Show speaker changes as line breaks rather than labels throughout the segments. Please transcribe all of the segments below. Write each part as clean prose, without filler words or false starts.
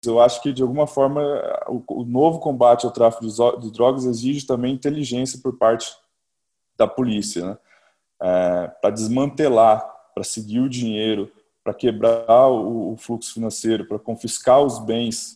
Eu acho que, de alguma forma, o novo combate ao tráfico de drogas exige também inteligência por parte da polícia, né? Para desmantelar, para seguir o dinheiro, para quebrar o fluxo financeiro, para confiscar os bens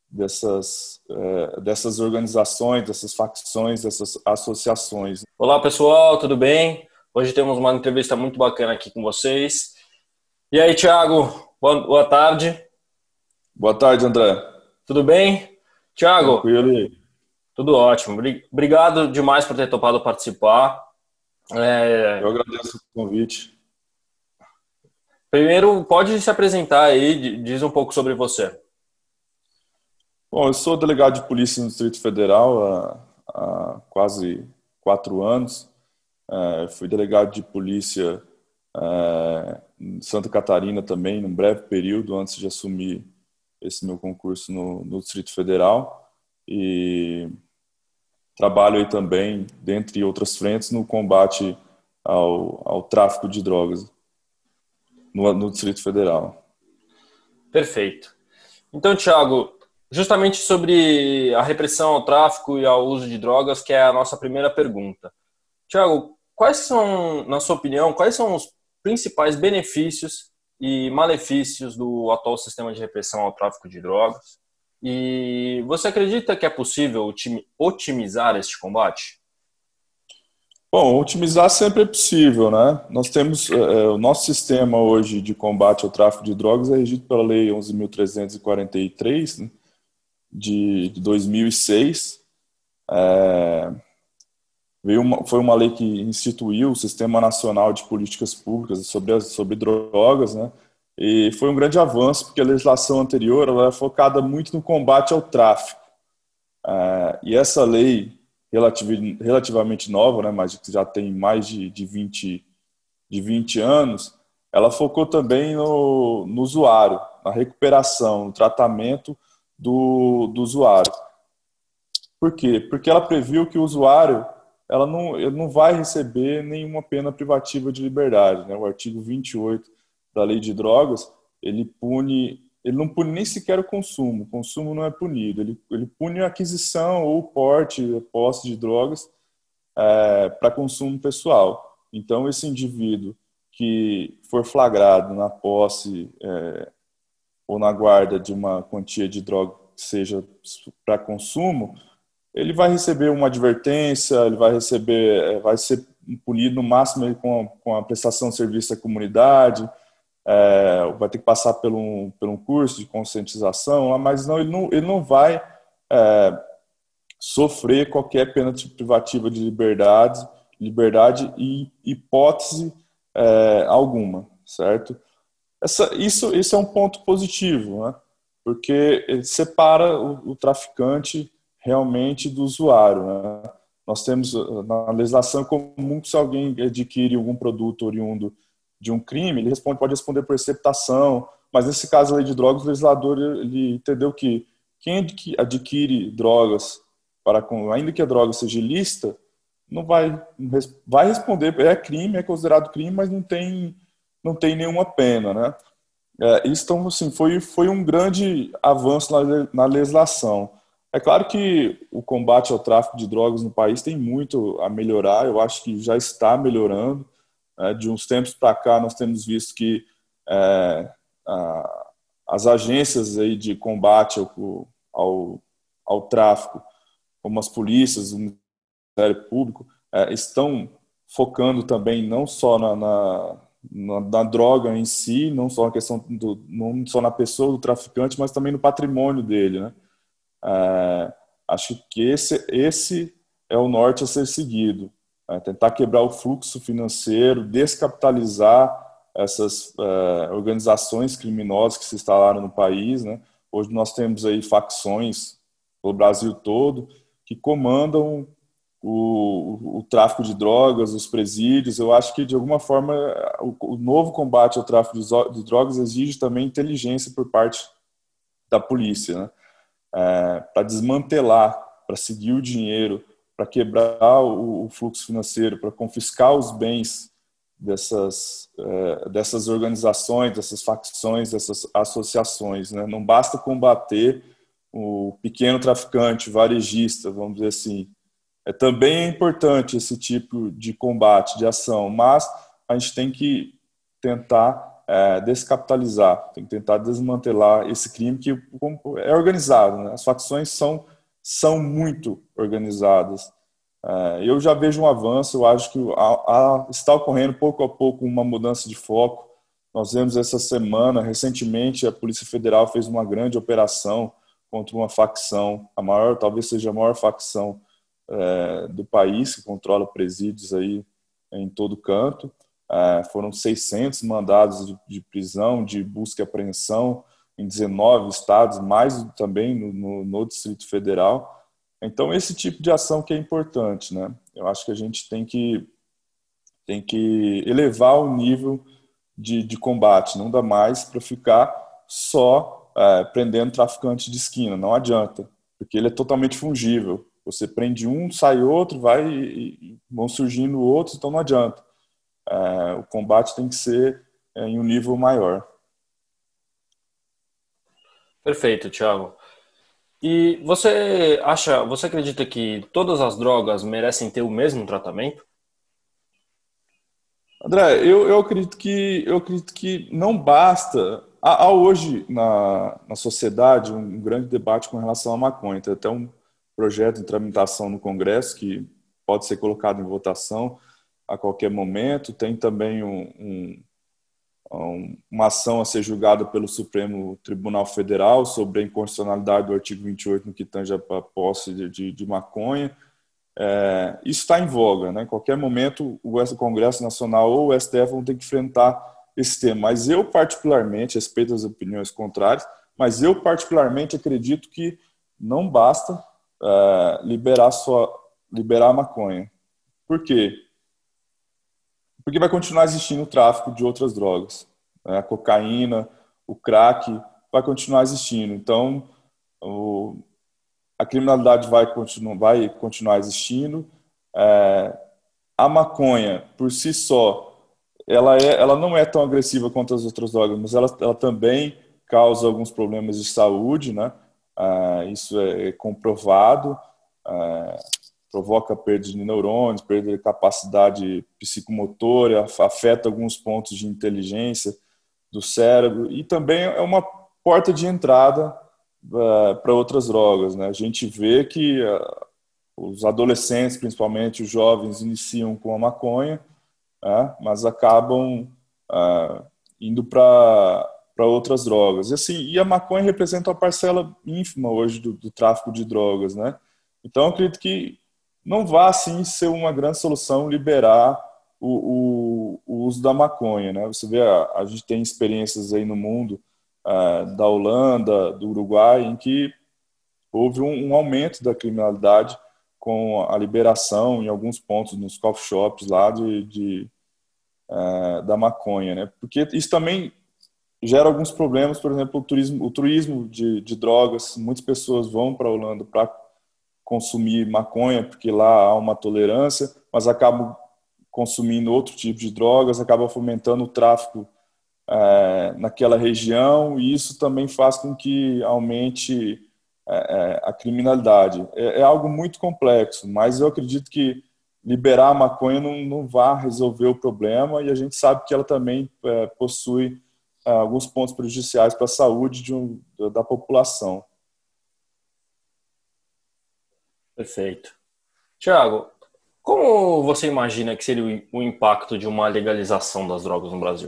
dessas organizações, dessas facções, dessas associações.
Olá pessoal, tudo bem? Hoje temos uma entrevista muito bacana aqui com vocês. E aí, Thiago, boa tarde.
Boa tarde, André.
Tudo bem? Thiago,
Tranquilo aí?
tudo ótimo. Obrigado demais por ter topado participar.
Eu agradeço o convite.
Primeiro, pode se apresentar aí, diz um pouco sobre você.
Bom, eu sou delegado de polícia no Distrito Federal há quase 4 anos. Fui delegado de polícia em Santa Catarina também, num breve período, antes de assumir esse meu concurso no Distrito Federal. E trabalho aí também, dentre outras frentes, no combate ao tráfico de drogas no Distrito Federal.
Perfeito. Então, Thiago, justamente sobre a repressão ao tráfico e ao uso de drogas, que é a nossa primeira pergunta. Thiago, quais são, na sua opinião, quais são os principais benefícios e malefícios do atual sistema de repressão ao tráfico de drogas? E você acredita que é possível otimizar este combate?
Bom, otimizar sempre é possível, né? Nós temos o nosso sistema hoje de combate ao tráfico de drogas é regido pela Lei 11.343, né, de 2006. Foi uma lei que instituiu o Sistema Nacional de Políticas Públicas sobre drogas, né? E foi um grande avanço, porque a legislação anterior ela é focada muito no combate ao tráfico. E essa lei, relativamente nova, né, mas que já tem mais de 20 anos, ela focou também no usuário, na recuperação, no tratamento do usuário. Por quê? Porque ela previu que o usuário ele não vai receber nenhuma pena privativa de liberdade, né? O artigo 28 da Lei de Drogas, ele não pune nem sequer o consumo não é punido, ele pune a aquisição ou porte, posse de drogas para consumo pessoal. Então, esse indivíduo que for flagrado na posse ou na guarda de uma quantia de droga que seja para consumo, ele vai receber uma advertência, ele vai ser punido no máximo com a prestação de serviço à comunidade, vai ter que passar por um curso de conscientização, mas ele não vai sofrer qualquer pena privativa de liberdade e hipótese alguma, certo? Isso é um ponto positivo, né? Porque ele separa o traficante realmente do usuário, né? Nós temos na legislação comum que se alguém adquire algum produto oriundo de um crime, pode responder por receptação, mas nesse caso a lei de drogas, o legislador ele entendeu que quem adquire drogas, ainda que a droga seja ilícita, não vai responder, é crime, é considerado crime, mas não tem nenhuma pena, né? Então, assim, foi um grande avanço na legislação. É claro que o combate ao tráfico de drogas no país tem muito a melhorar, eu acho que já está melhorando. De uns tempos para cá, nós temos visto que as agências aí de combate ao tráfico, como as polícias, o Ministério Público, estão focando também não só na droga em si, não só não só na pessoa do traficante, mas também no patrimônio dele, né? Acho que esse é o norte a ser seguido, tentar quebrar o fluxo financeiro, descapitalizar essas organizações criminosas que se instalaram no país, né? Hoje nós temos aí facções pelo Brasil todo que comandam o tráfico de drogas, os presídios. Eu acho que, de alguma forma, o novo combate ao tráfico de drogas exige também inteligência por parte da polícia, né? Para desmantelar, para seguir o dinheiro, para quebrar o fluxo financeiro, para confiscar os bens dessas organizações, dessas facções, dessas associações, né? Não basta combater o pequeno traficante, varejista, vamos dizer assim. Também é importante esse tipo de combate, de ação, mas a gente tem que tentar descapitalizar, tem que tentar desmantelar esse crime que é organizado, né? As facções são muito organizadas. Eu já vejo um avanço, eu acho que está ocorrendo pouco a pouco uma mudança de foco. Nós vemos essa semana, recentemente, a Polícia Federal fez uma grande operação contra uma facção, talvez seja a maior facção do país, que controla presídios aí em todo canto. Foram 600 mandados de prisão, de busca e apreensão em 19 estados, mais também no Distrito Federal. Então, esse tipo de ação que é importante, né? Eu acho que a gente tem que elevar o nível de combate. Não dá mais para ficar só prendendo traficante de esquina. Não adianta, porque ele é totalmente fungível. Você prende um, sai outro, e vão surgindo outros, então não adianta. O combate tem que ser em um nível maior.
Perfeito, Thiago. E você acredita que todas as drogas merecem ter o mesmo tratamento?
André, eu acredito que não basta. Há hoje na sociedade um grande debate com relação à maconha. Tem até um projeto em tramitação no Congresso que pode ser colocado em votação a qualquer momento. Tem também uma ação a ser julgada pelo Supremo Tribunal Federal sobre a inconstitucionalidade do artigo 28 no que tange a posse de maconha. Isso está em voga, né? Em qualquer momento o Congresso Nacional ou o STF vão ter que enfrentar esse tema. Mas eu particularmente, respeito as opiniões contrárias, mas eu particularmente acredito que não basta liberar a maconha. Por quê? Porque vai continuar existindo o tráfico de outras drogas. A cocaína, o crack, vai continuar existindo. Então, a criminalidade vai continuar existindo. A maconha, por si só, ela não é tão agressiva quanto as outras drogas, mas ela também causa alguns problemas de saúde, né? Isso é comprovado. Provoca perda de neurônios, perda de capacidade psicomotora, afeta alguns pontos de inteligência do cérebro e também é uma porta de entrada para outras drogas, né? A gente vê que os adolescentes, principalmente os jovens, iniciam com a maconha, mas acabam indo para outras drogas. E a maconha representa uma parcela ínfima hoje do tráfico de drogas, né? Então, eu acredito que não vai, assim, ser uma grande solução liberar o uso da maconha, né? Você vê, a gente tem experiências aí no mundo, da Holanda, do Uruguai, em que houve um aumento da criminalidade com a liberação em alguns pontos, nos coffee shops lá da maconha, né? Porque isso também gera alguns problemas, por exemplo, o turismo de drogas. Muitas pessoas vão para a Holanda para consumir maconha, porque lá há uma tolerância, mas acabam consumindo outro tipo de drogas, acaba fomentando o tráfico naquela região, e isso também faz com que aumente a criminalidade. É algo muito complexo, mas eu acredito que liberar a maconha não vai resolver o problema, e a gente sabe que ela também possui alguns pontos prejudiciais para a saúde da população.
Perfeito. Tiago, como você imagina que seria o impacto de uma legalização das drogas no Brasil?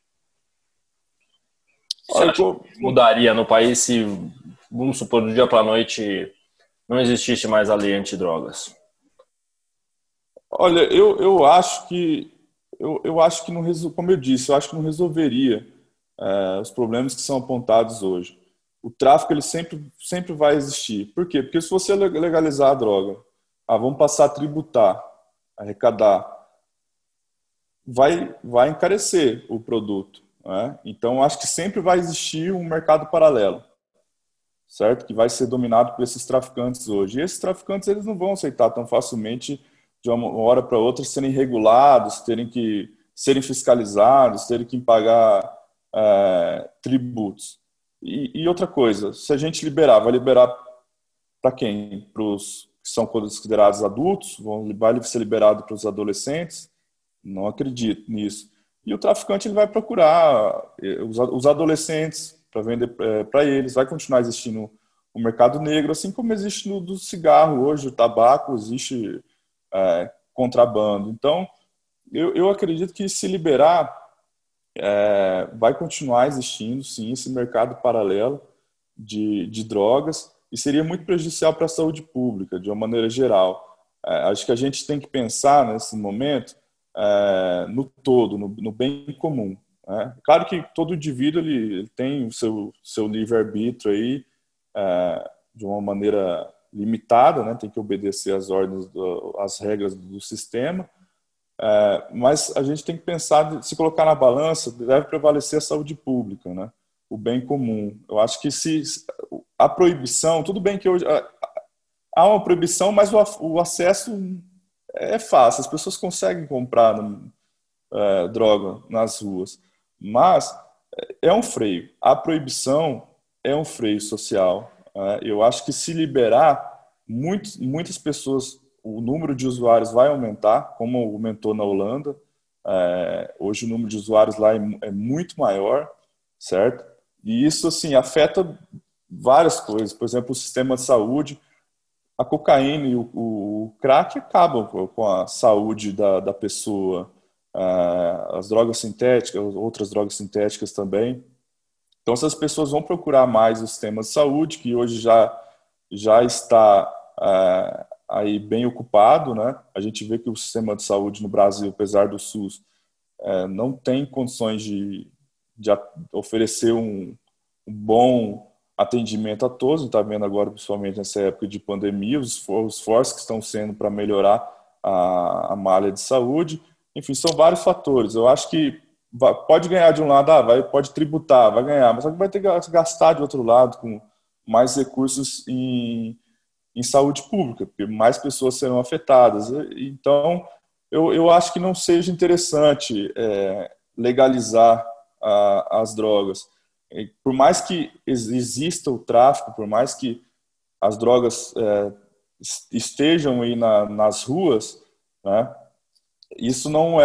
Você acha que mudaria no país se, vamos supor, do dia para a noite não existisse mais a lei antidrogas?
Olha, eu acho que não, como eu disse, eu acho que não resolveria os problemas que são apontados hoje. O tráfico ele sempre vai existir. Por quê? Porque se você legalizar a droga, vamos passar a tributar, arrecadar, vai encarecer o produto, né? Então, acho que sempre vai existir um mercado paralelo, certo? Que vai ser dominado por esses traficantes hoje. E esses traficantes eles não vão aceitar tão facilmente, de uma hora para outra, serem regulados, terem que serem fiscalizados, terem que pagar tributos. E outra coisa, se a gente liberar, vai liberar para quem? Para os que são considerados adultos? Vai ser liberado para os adolescentes? Não acredito nisso. E o traficante ele vai procurar os adolescentes para vender para eles. Vai continuar existindo o mercado negro, assim como existe do cigarro hoje, o tabaco, existe contrabando. Então, eu acredito que se liberar, vai continuar existindo, sim, esse mercado paralelo de drogas e seria muito prejudicial para a saúde pública, de uma maneira geral. Acho que a gente tem que pensar, nesse momento, no todo, no bem comum. Né? Claro que todo indivíduo ele tem o seu livre-arbítrio aí, de uma maneira limitada, né? Tem que obedecer às ordens, às regras do sistema, mas a gente tem que pensar, se colocar na balança, deve prevalecer a saúde pública, né? O bem comum. Eu acho que se a proibição, tudo bem que hoje há uma proibição, mas o acesso é fácil, as pessoas conseguem comprar droga nas ruas, mas é um freio. A proibição é um freio social. Eu acho que se liberar, muitas pessoas, o número de usuários vai aumentar, como aumentou na Holanda. Hoje o número de usuários lá é muito maior, certo? E isso, assim, afeta várias coisas. Por exemplo, o sistema de saúde, a cocaína e o crack acabam com a saúde da pessoa. As drogas sintéticas, outras drogas sintéticas também. Então, essas pessoas vão procurar mais o sistema de saúde, que hoje já está aí bem ocupado, né? A gente vê que o sistema de saúde no Brasil, apesar do SUS, não tem condições de oferecer um bom atendimento a todos. Está vendo agora, principalmente nessa época de pandemia, os esforços que estão sendo para melhorar a malha de saúde. Enfim, são vários fatores. Eu acho que pode ganhar de um lado, pode tributar, vai ganhar, mas só que vai ter que gastar de outro lado com mais recursos em saúde pública, porque mais pessoas serão afetadas. Então, eu acho que não seja interessante legalizar as drogas. Por mais que exista o tráfico, por mais que as drogas estejam aí nas ruas, né, isso não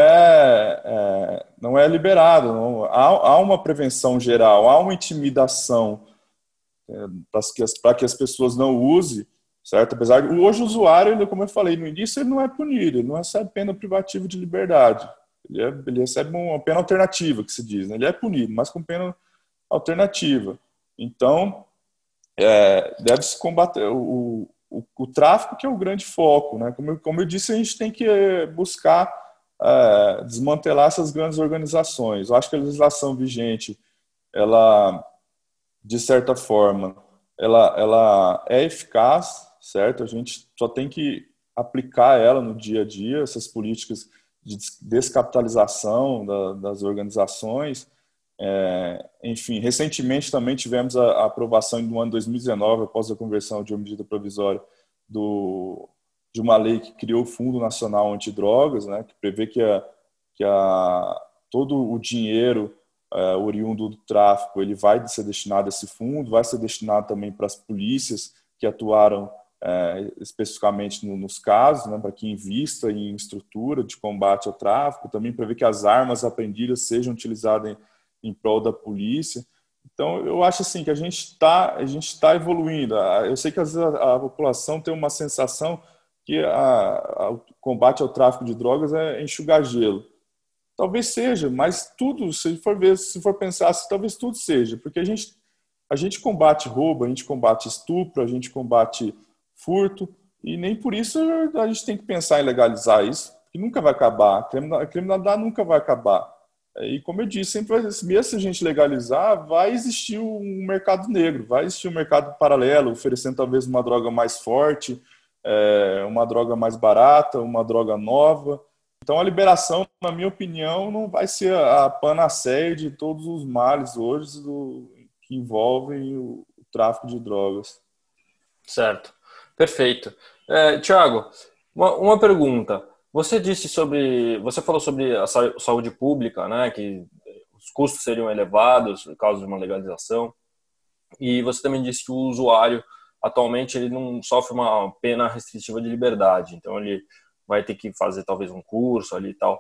é liberado. Há uma prevenção geral, há uma intimidação para que as pessoas não usem, certo? Apesar de hoje o usuário, como eu falei no início, ele não é punido, ele não recebe pena privativa de liberdade. Ele recebe uma pena alternativa, que se diz, né? Ele é punido, mas com pena alternativa. Então, deve-se combater o tráfico, que é o grande foco, né? Como eu disse, a gente tem que buscar desmantelar essas grandes organizações. Eu acho que a legislação vigente, ela, de certa forma, ela é eficaz, certo? A gente só tem que aplicar ela no dia a dia, essas políticas de descapitalização das organizações. Enfim, recentemente também tivemos a aprovação no ano 2019, após a conversão de uma medida provisória de uma lei que criou o Fundo Nacional Antidrogas, né, que prevê que todo o dinheiro oriundo do tráfico ele vai ser destinado a esse fundo, vai ser destinado também para as polícias que atuaram especificamente nos casos, né, para que invista em estrutura de combate ao tráfico, também prevê que as armas apreendidas sejam utilizadas em prol da polícia. Então, eu acho assim que a gente está evoluindo. Eu sei que às vezes a população tem uma sensação que o combate ao tráfico de drogas é enxugar gelo. Talvez seja, mas tudo, se for pensar, talvez tudo seja, porque a gente combate roubo, a gente combate estupro, a gente combate furto, e nem por isso a gente tem que pensar em legalizar isso, que nunca vai acabar. A criminalidade nunca vai acabar. E como eu disse, sempre mesmo se a gente legalizar, vai existir um mercado negro, vai existir um mercado paralelo, oferecendo talvez uma droga mais forte, uma droga mais barata, uma droga nova. Então a liberação, na minha opinião, não vai ser a panaceia de todos os males hoje que envolvem o tráfico de drogas.
Certo, perfeito. Tiago, uma pergunta. Você falou sobre a saúde pública, né, que os custos seriam elevados por causa de uma legalização, e você também disse que o usuário atualmente ele não sofre uma pena restritiva de liberdade, então ele vai ter que fazer talvez um curso ali e tal.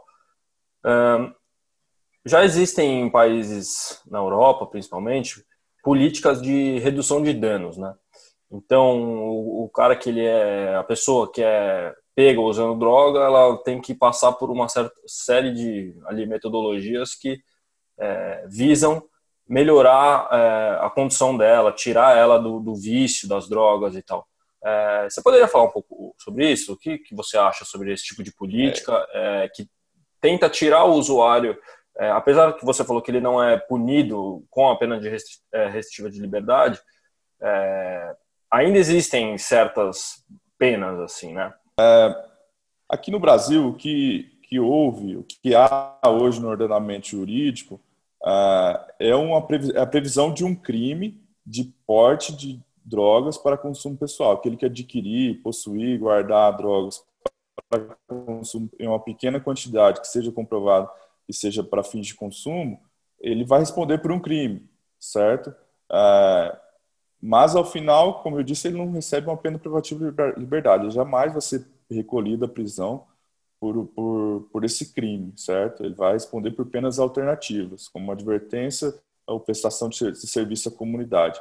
Já existem em países na Europa, principalmente, políticas de redução de danos, né? Então, o cara que ele é a pessoa que é pega usando droga, ela tem que passar por uma certa série de ali, metodologias que visam melhorar a condição dela, tirar ela do vício das drogas e tal. Você poderia falar um pouco sobre isso? O que você acha sobre esse tipo de política que tenta tirar o usuário, apesar que você falou que ele não é punido com a pena de restritiva de liberdade, ainda existem certas penas, assim, né?
Aqui no Brasil, o que há hoje no ordenamento jurídico é a previsão de um crime de porte de drogas para consumo pessoal. Aquele que adquirir, possuir, guardar drogas para consumo em uma pequena quantidade que seja comprovado e seja para fins de consumo, ele vai responder por um crime, certo? Mas, ao final, como eu disse, ele não recebe uma pena privativa de liberdade. Ele jamais vai ser recolhido à prisão por esse crime, certo? Ele vai responder por penas alternativas, como advertência ou prestação de serviço à comunidade.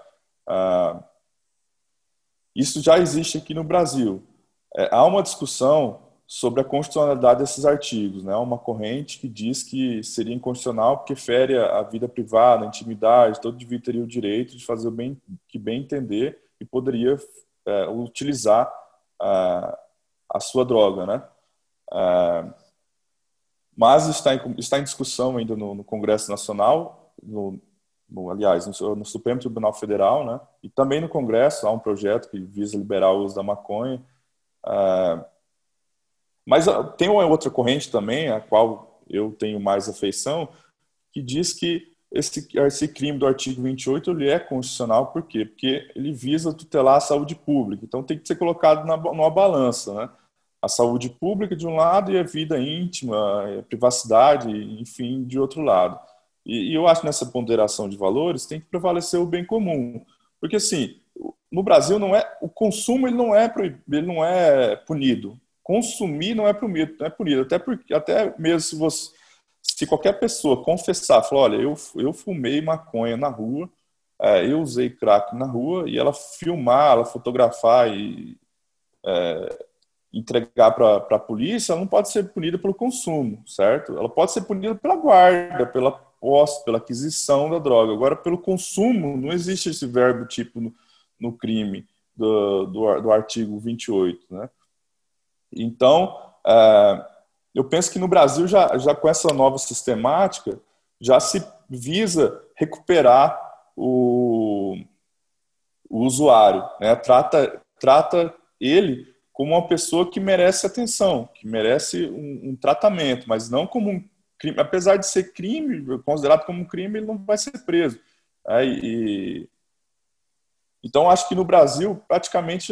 Isso já existe aqui no Brasil. Há uma discussão sobre a constitucionalidade desses artigos, né? Uma corrente que diz que seria inconstitucional porque fere a vida privada, a intimidade, todo indivíduo teria o direito de fazer o que bem entender e poderia utilizar a sua droga, né? Mas está em discussão ainda no Congresso Nacional, aliás, no Supremo Tribunal Federal, né? E também no Congresso há um projeto que visa liberar o uso da maconha. Mas tem uma outra corrente também, a qual eu tenho mais afeição, que diz que esse crime do artigo 28 ele é constitucional, por quê? Porque ele visa tutelar a saúde pública. Então tem que ser colocado numa balança, né? A saúde pública de um lado e a vida íntima, a privacidade, enfim, de outro lado. E eu acho que nessa ponderação de valores tem que prevalecer o bem comum. Porque, assim, no Brasil o consumo ele não é punido. Consumir não é punido. Até mesmo se qualquer pessoa confessar, falar, olha, eu fumei maconha na rua, eu usei crack na rua, e ela filmar, ela fotografar e entregar para a polícia, ela não pode ser punida pelo consumo, certo? Ela pode ser punida pela guarda, pela posse, pela aquisição da droga. Agora, pelo consumo, não existe esse verbo tipo no crime do artigo 28, né? Então, eu penso que no Brasil, já com essa nova sistemática, já se visa recuperar o usuário, né? Trata ele como uma pessoa que merece atenção, que merece um tratamento, mas não como um crime. Apesar de ser crime, considerado como um crime, ele não vai ser preso. Então, acho que no Brasil, praticamente,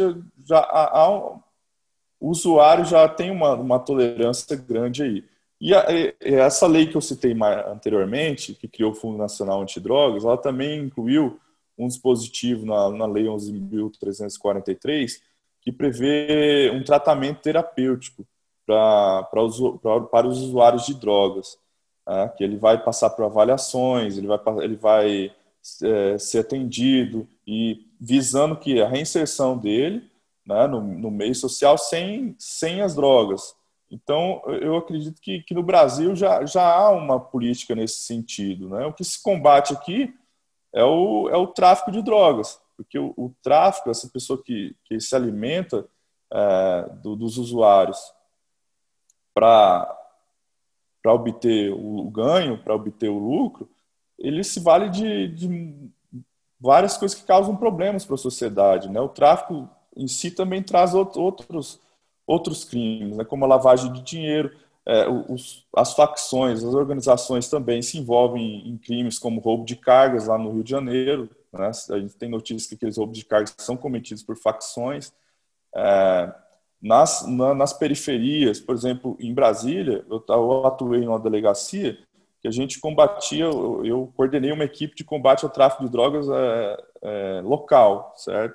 o usuário já tem uma tolerância grande aí. E essa lei que eu citei anteriormente, que criou o Fundo Nacional Antidrogas, ela também incluiu um dispositivo na Lei 11.343, que prevê um tratamento terapêutico para os usuários de drogas, né? Que ele vai passar por avaliações, ele vai ser atendido, e visando que a reinserção dele, né, no meio social sem as drogas. Então, eu acredito que no Brasil já há uma política nesse sentido, né? O que se combate aqui é o tráfico de drogas, porque o tráfico, essa pessoa que se alimenta dos usuários para obter o ganho, para obter o lucro, ele se vale de várias coisas que causam problemas para a sociedade, né? O tráfico em si também traz outros crimes, né? Como a lavagem de dinheiro. As facções, as organizações também se envolvem em crimes como roubo de cargas lá no Rio de Janeiro, né? A gente tem notícias que aqueles roubos de cargas são cometidos por facções. nas periferias, por exemplo, em Brasília, eu atuei em uma delegacia que a gente combatia, eu coordenei uma equipe de combate ao tráfico de drogas local, certo?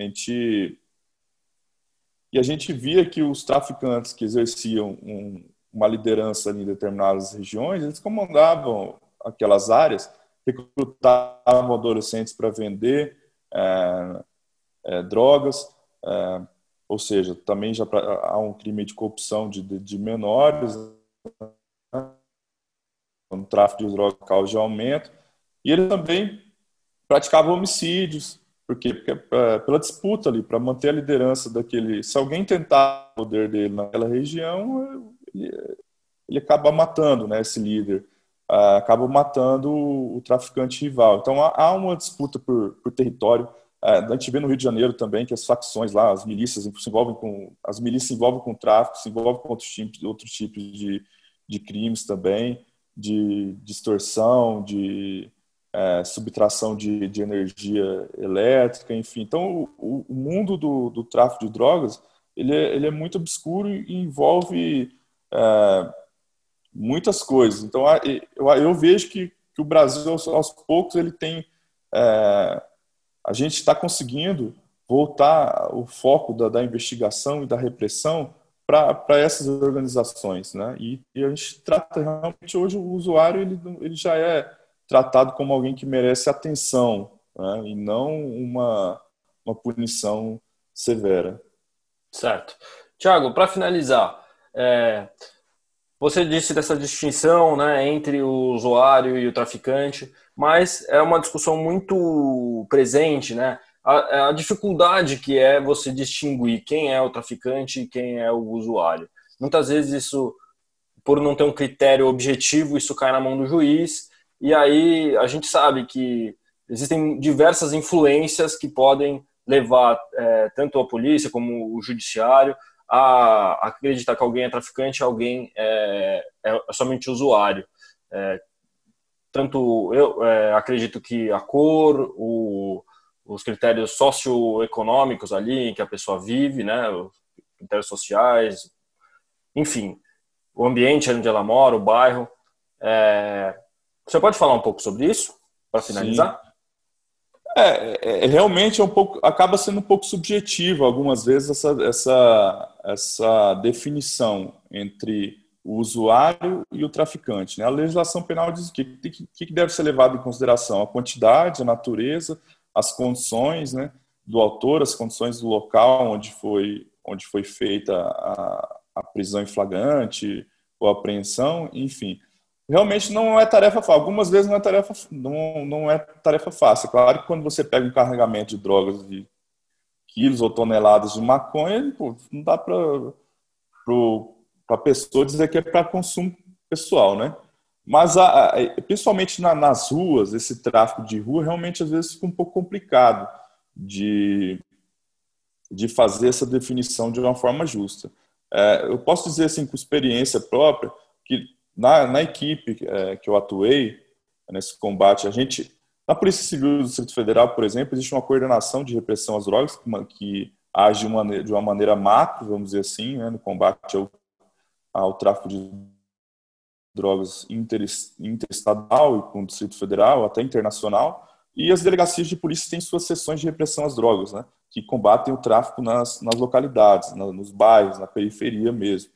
E a gente via que os traficantes que exerciam uma liderança ali em determinadas regiões, eles comandavam aquelas áreas, recrutavam adolescentes para vender drogas, ou seja, também já há um crime de corrupção de menores, né? Um tráfico de drogas causa de aumento, e ele também praticava homicídios, porque pela disputa ali, para manter a liderança daquele... Se alguém tentar o poder dele naquela região, ele acaba matando, né, esse líder, acaba matando o traficante rival. Então há uma disputa por território. A gente vê no Rio de Janeiro também que as facções lá, as milícias se envolvem com tráfico, se envolvem com outros tipos de crimes também, de extorsão, de subtração de energia elétrica, enfim. Então, o mundo do tráfico de drogas ele é muito obscuro e envolve muitas coisas. Então, eu vejo que o Brasil, aos poucos, ele tem... a gente está conseguindo voltar o foco da investigação e da repressão para essas organizações, né? E a gente trata realmente hoje o usuário ele já é tratado como alguém que merece atenção, né? E não uma punição severa.
Certo. Tiago, para finalizar, você disse dessa distinção, né, entre o usuário e o traficante, mas é uma discussão muito presente, né? A dificuldade que é você distinguir quem é o traficante e quem é o usuário. Muitas vezes isso, por não ter um critério objetivo, isso cai na mão do juiz, e aí a gente sabe que existem diversas influências que podem levar tanto a polícia como o judiciário a acreditar que alguém é traficante, alguém é somente usuário. Tanto eu acredito que a cor, os critérios socioeconômicos ali em que a pessoa vive, né, os critérios sociais, enfim, o ambiente onde ela mora, o bairro. Você pode falar um pouco sobre isso, para
Sim.
finalizar?
Realmente acaba sendo um pouco subjetivo algumas vezes essa definição entre o usuário e o traficante, né? A legislação penal diz o que deve ser levado em consideração: a quantidade, a natureza, as condições, né, do autor, as condições do local onde foi feita a prisão em flagrante ou a apreensão, enfim. Realmente não é tarefa fácil. Algumas vezes não é tarefa fácil. É claro que quando você pega um carregamento de drogas de quilos ou toneladas de maconha, pô, não dá para a pessoa dizer que é para consumo pessoal, né? Mas principalmente nas ruas, esse tráfico de rua realmente às vezes fica um pouco complicado de fazer essa definição de uma forma justa. Eu posso dizer assim, com experiência própria, que na equipe que eu atuei nesse combate, na Polícia Civil do Distrito Federal, por exemplo, existe uma coordenação de repressão às drogas que age de uma maneira macro, vamos dizer assim, né, no combate ao tráfico de drogas interestadual e com o Distrito Federal, até internacional, e as delegacias de polícia têm suas seções de repressão às drogas, né, que combatem o tráfico nas localidades, nos bairros, na periferia mesmo.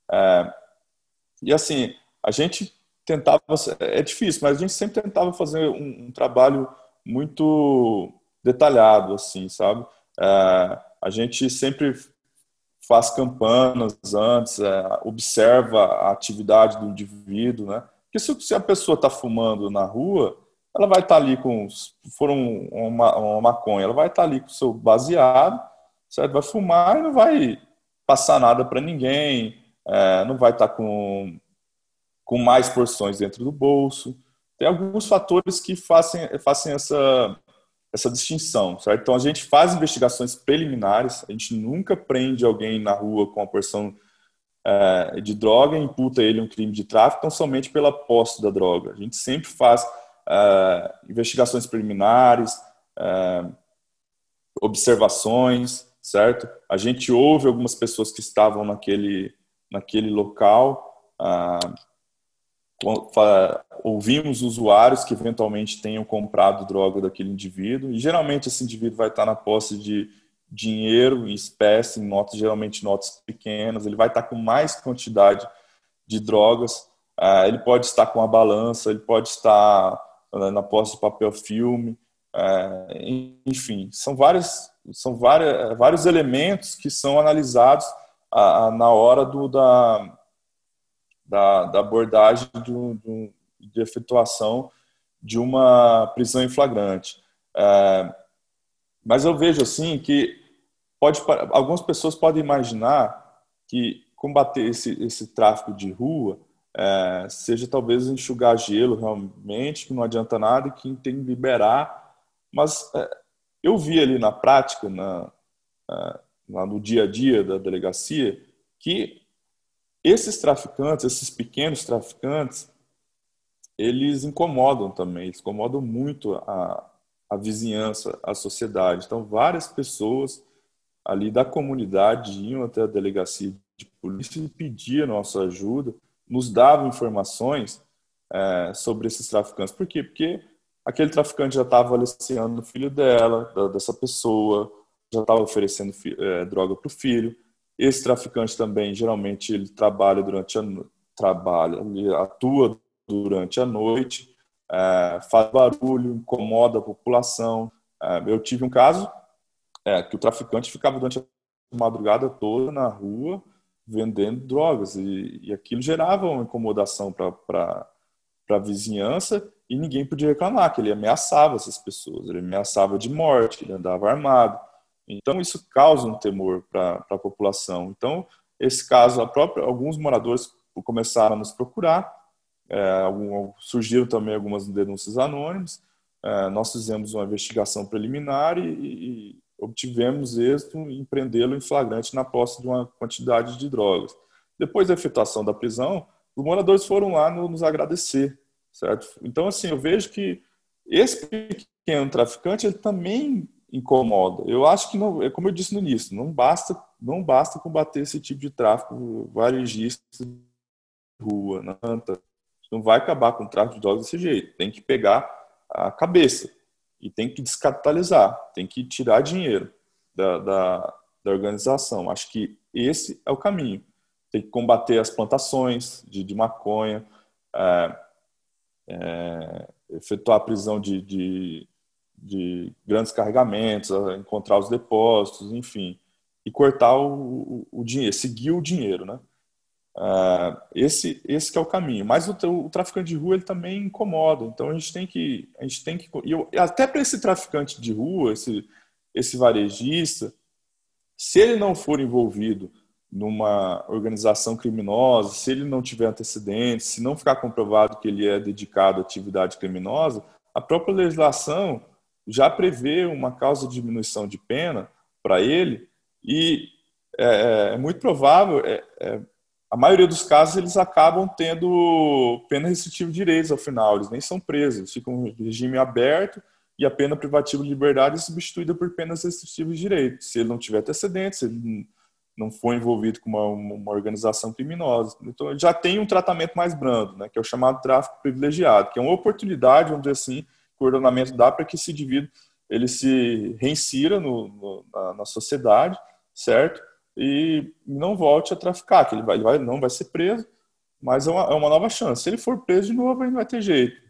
E assim, a gente tentava, é difícil, mas a gente sempre tentava fazer um trabalho muito detalhado, assim, sabe? A gente sempre faz campanas antes, observa a atividade do indivíduo, né? Porque se a pessoa está fumando na rua, ela vai estar ali se for uma maconha, ela vai estar ali com o seu baseado, certo? Vai fumar e não vai passar nada para ninguém, não vai estar com mais porções dentro do bolso. Tem alguns fatores que fazem essa distinção, certo? Então, a gente faz investigações preliminares, a gente nunca prende alguém na rua com a porção de droga e imputa ele um crime de tráfico, tão somente pela posse da droga. A gente sempre faz investigações preliminares, observações, certo? A gente ouve algumas pessoas que estavam naquele local, ouvimos usuários que eventualmente tenham comprado droga daquele indivíduo, e geralmente esse indivíduo vai estar na posse de dinheiro em espécie, em notas, geralmente notas pequenas, ele vai estar com mais quantidade de drogas, ele pode estar com a balança, ele pode estar na posse de papel filme, enfim, são vários elementos que são analisados na hora da abordagem de efetuação de uma prisão em flagrante. Mas eu vejo assim que algumas pessoas podem imaginar que combater esse tráfico de rua seja talvez enxugar gelo realmente, que não adianta nada e que tem que liberar. Mas eu vi ali na prática, no dia a dia da delegacia, que esses traficantes, esses pequenos traficantes, eles incomodam também, eles incomodam muito a vizinhança, a sociedade. Então, várias pessoas ali da comunidade iam até a delegacia de polícia e pediam nossa ajuda, nos davam informações sobre esses traficantes. Por quê? Porque aquele traficante já estava aliciando o filho dessa pessoa, já estava oferecendo droga para o filho. Esse traficante também, geralmente, ele ele atua durante a noite, faz barulho, incomoda a população. Eu tive um caso que o traficante ficava durante a madrugada toda na rua vendendo drogas, e aquilo gerava uma incomodação para a vizinhança, e ninguém podia reclamar, que ele ameaçava essas pessoas, ele ameaçava de morte, ele andava armado. Então, isso causa um temor para a população. Então, esse caso, alguns moradores começaram a nos procurar, surgiram também algumas denúncias anônimas, nós fizemos uma investigação preliminar e obtivemos êxito em prendê-lo em flagrante na posse de uma quantidade de drogas. Depois da efetuação da prisão, os moradores foram lá nos agradecer, certo? Então, assim, eu vejo que esse pequeno traficante, ele também incomoda. Eu acho que, não, como eu disse no início, não basta combater esse tipo de tráfico varejista de rua, não vai acabar com o tráfico de drogas desse jeito. Tem que pegar a cabeça e tem que descapitalizar, tem que tirar dinheiro da organização. Acho que esse é o caminho. Tem que combater as plantações de maconha, efetuar a prisão de grandes carregamentos, encontrar os depósitos, enfim, e cortar o dinheiro, seguir o dinheiro, né? Esse que é o caminho. Mas o traficante de rua, ele também incomoda. Então a gente tem que até para esse traficante de rua, esse varejista, se ele não for envolvido numa organização criminosa, se ele não tiver antecedentes, se não ficar comprovado que ele é dedicado à atividade criminosa, a própria legislação já prevê uma causa de diminuição de pena para ele, e é muito provável, a maioria dos casos, eles acabam tendo pena restritiva de direitos ao final, eles nem são presos, eles ficam em regime aberto, e a pena privativa de liberdade é substituída por penas restritivas de direitos, se ele não tiver antecedentes, se ele não for envolvido com uma organização criminosa. Então, ele já tem um tratamento mais brando, né, que é o chamado tráfico privilegiado, que é uma oportunidade, vamos dizer assim, que o ordenamento dá para que esse indivíduo ele se reinsira na sociedade, certo? E não volte a traficar, que ele não vai ser preso, mas é uma nova chance. Se ele for preso de novo, aí não vai ter jeito.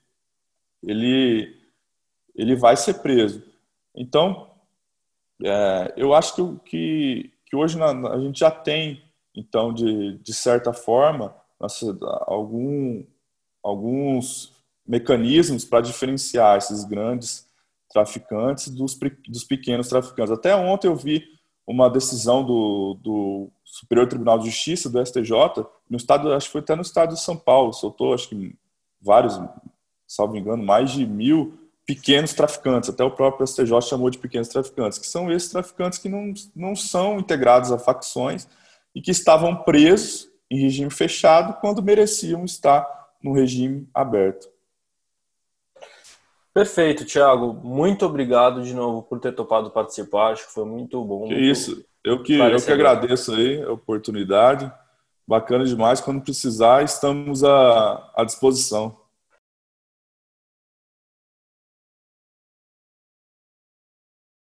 Ele vai ser preso. Então, eu acho que hoje a gente já tem, então, de certa forma, alguns mecanismos para diferenciar esses grandes traficantes dos pequenos traficantes. Até ontem eu vi uma decisão do Superior Tribunal de Justiça, do STJ, no estado, acho que foi até no estado de São Paulo, soltou, acho que vários, salvo engano, mais de 1.000 pequenos traficantes, até o próprio STJ chamou de pequenos traficantes, que são esses traficantes que não são integrados a facções e que estavam presos em regime fechado quando mereciam estar no regime aberto. Perfeito.
Perfeito, Thiago. Muito obrigado de novo por ter topado participar. Acho que foi muito bom,
Que
muito
isso. Eu que
esclarecedor.
agradeço aí a oportunidade. Bacana demais. Quando precisar, estamos à disposição.